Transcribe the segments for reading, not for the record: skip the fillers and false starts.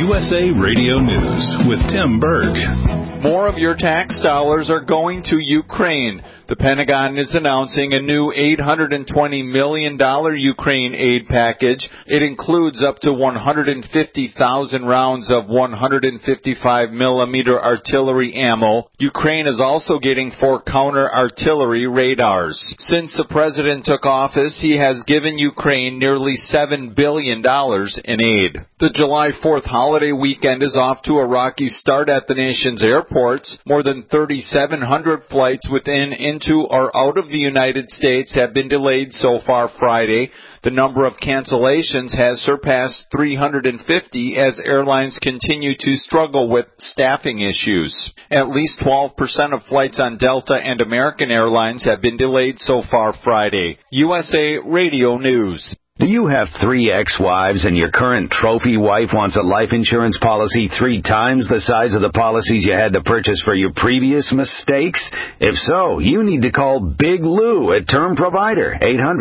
USA Radio News with Tim Berg. More of your tax dollars are going to Ukraine. The Pentagon is announcing a new $820 million Ukraine aid package. It includes up to 150,000 rounds of 155-millimeter artillery ammo. Ukraine is also getting 4 counter-artillery radars. Since the president took office, he has given Ukraine nearly $7 billion in aid. The July 4th holiday weekend is off to a rocky start at the nation's airports. More than 3,700 flights within, into, or out of the United States have been delayed so far Friday. The number of cancellations has surpassed 350 as airlines continue to struggle with staffing issues. At least 12% of flights on Delta and American Airlines have been delayed so far Friday. USA Radio News. Do you have 3 ex-wives and your current trophy wife wants a life insurance policy 3 times the size of the policies you had to purchase for your previous mistakes? If so, you need to call Big Lou at Term Provider,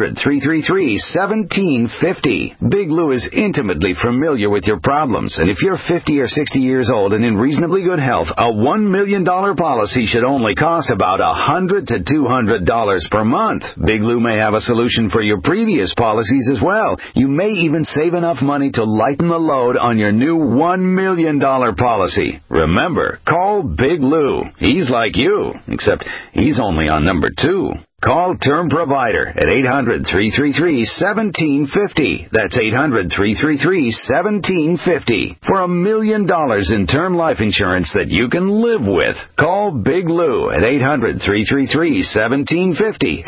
800-333-1750. Big Lou is intimately familiar with your problems, and if you're 50 or 60 years old and in reasonably good health, a $1 million policy should only cost about $100 to $200 per month. Big Lou may have a solution for your previous policies as well. You may even save enough money to lighten the load on your new $1 million policy. Remember, call Big Lou. He's like you, except he's only on number 2. Call Term Provider at 800-333-1750. That's 800-333-1750 for $1 million in term life insurance that you can live with. Call Big Lou at 800-333-1750.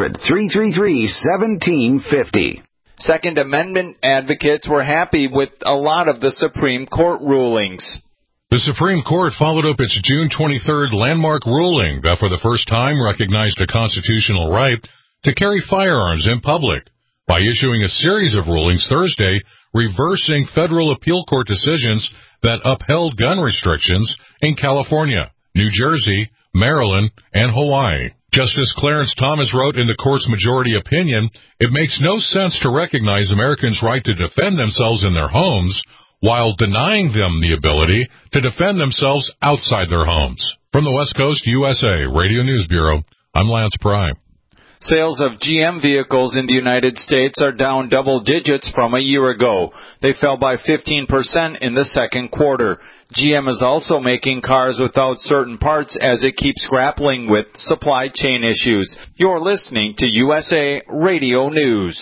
800-333-1750. Second Amendment advocates were happy with a lot of the Supreme Court rulings. The Supreme Court followed up its June 23rd landmark ruling that for the first time recognized a constitutional right to carry firearms in public by issuing a series of rulings Thursday reversing federal appeal court decisions that upheld gun restrictions in California, New Jersey, Maryland, and Hawaii. Justice Clarence Thomas wrote in the court's majority opinion, "It makes no sense to recognize Americans' right to defend themselves in their homes while denying them the ability to defend themselves outside their homes." From the West Coast USA Radio News Bureau, I'm Lance Pry. Sales of GM vehicles in the United States are down double digits from a year ago. They fell by 15% in the second quarter. GM is also making cars without certain parts as it keeps grappling with supply chain issues. You're listening to USA Radio News.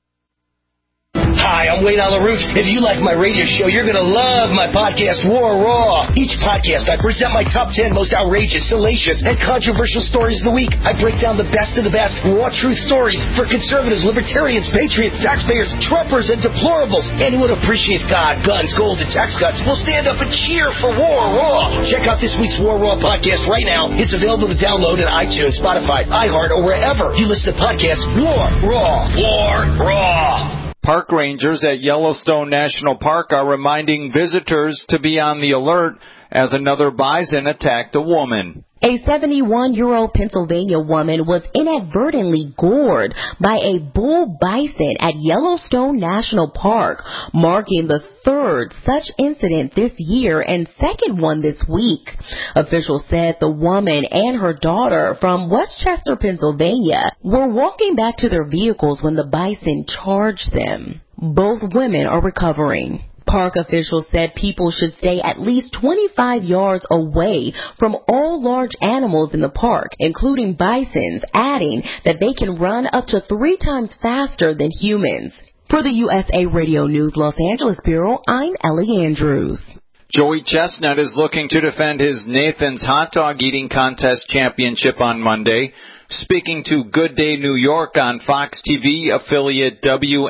Hi, I'm Wayne Alaroot. If you like my radio show, you're going to love my podcast, War Raw. Each podcast, I present my top 10 most outrageous, salacious, and controversial stories of the week. I break down the best of the best, raw truth stories for conservatives, libertarians, patriots, taxpayers, Trumpers, and deplorables. Anyone who appreciates God, guns, gold, and tax cuts will stand up and cheer for War Raw. Check out this week's War Raw podcast right now. It's available to download on iTunes, Spotify, iHeart, or wherever you listen to podcasts. War Raw. War Raw. Park rangers at Yellowstone National Park are reminding visitors to be on the alert as another bison attacked a woman. A 71-year-old Pennsylvania woman was inadvertently gored by a bull bison at Yellowstone National Park, marking the third such incident this year and second one this week. Officials said the woman and her daughter from Westchester, Pennsylvania, were walking back to their vehicles when the bison charged them. Both women are recovering. Park officials said people should stay at least 25 yards away from all large animals in the park, including bisons, adding that they can run up to 3 times faster than humans. For the USA Radio News Los Angeles Bureau, I'm Ellie Andrews. Joey Chestnut is looking to defend his Nathan's Hot Dog Eating Contest Championship on Monday. Speaking to Good Day New York on Fox TV affiliate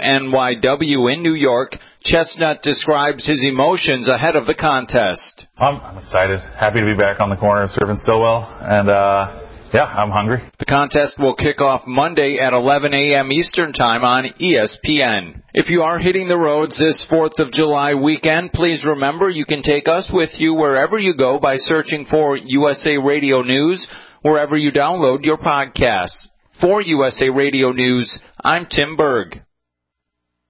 WNYW in New York, Chestnut describes his emotions ahead of the contest. I'm excited. Happy to be back on the corner serving Stillwell, and I'm hungry. The contest will kick off Monday at 11 a.m. Eastern Time on ESPN. If you are hitting the roads this 4th of July weekend, please remember you can take us with you wherever you go by searching for USA Radio News, wherever you download your podcasts. For USA Radio News, I'm Tim Berg.